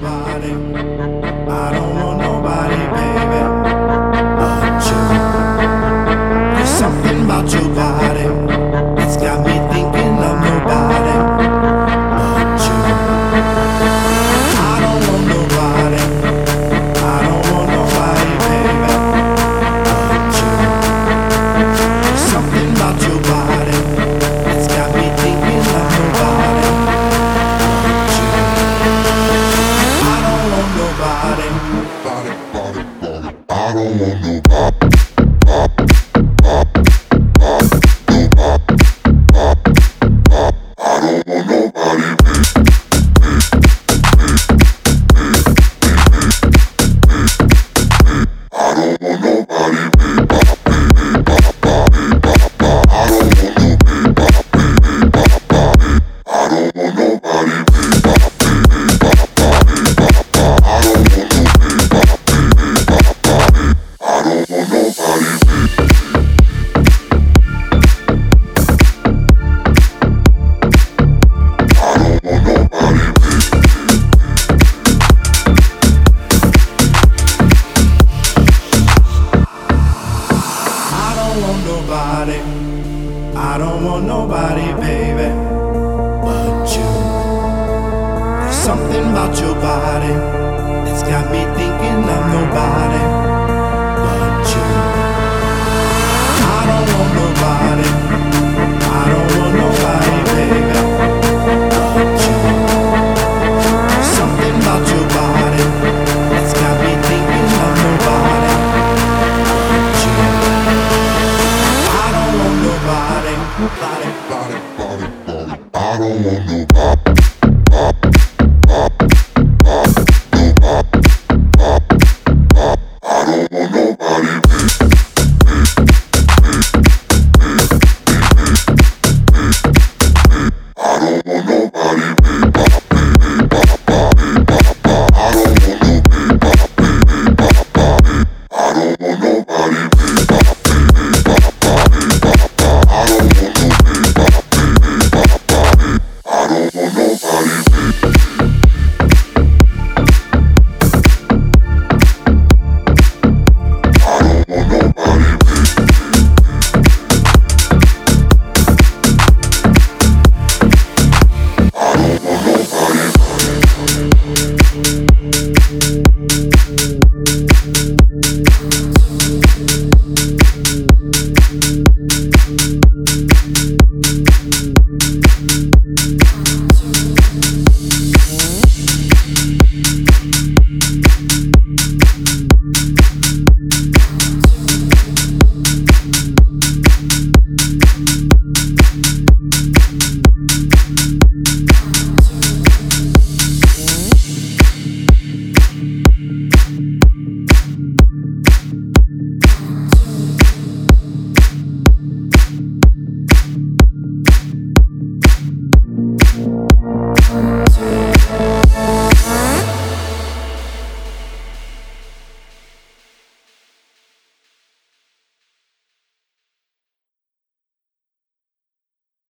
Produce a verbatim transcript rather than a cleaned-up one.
nobody. I don't want nobody, baby, but you. There's something about your body. It's got me thinking of nobody but you. I don't want nobody. I don't want nobody, baby, but you. There's something about your body. It's got me thinking of nobody but you. I don't want nobody. Body, body, body. I don't want nobody. Nobody, I don't want nobody, baby, but you. There's something about your body that's got me thinking of nobody but you. I don't want nobody, I don't want nobody, baby, but you. There's something about your body that's got me thinking of nobody but you. Body, body, body, body, body. I don't want nobody.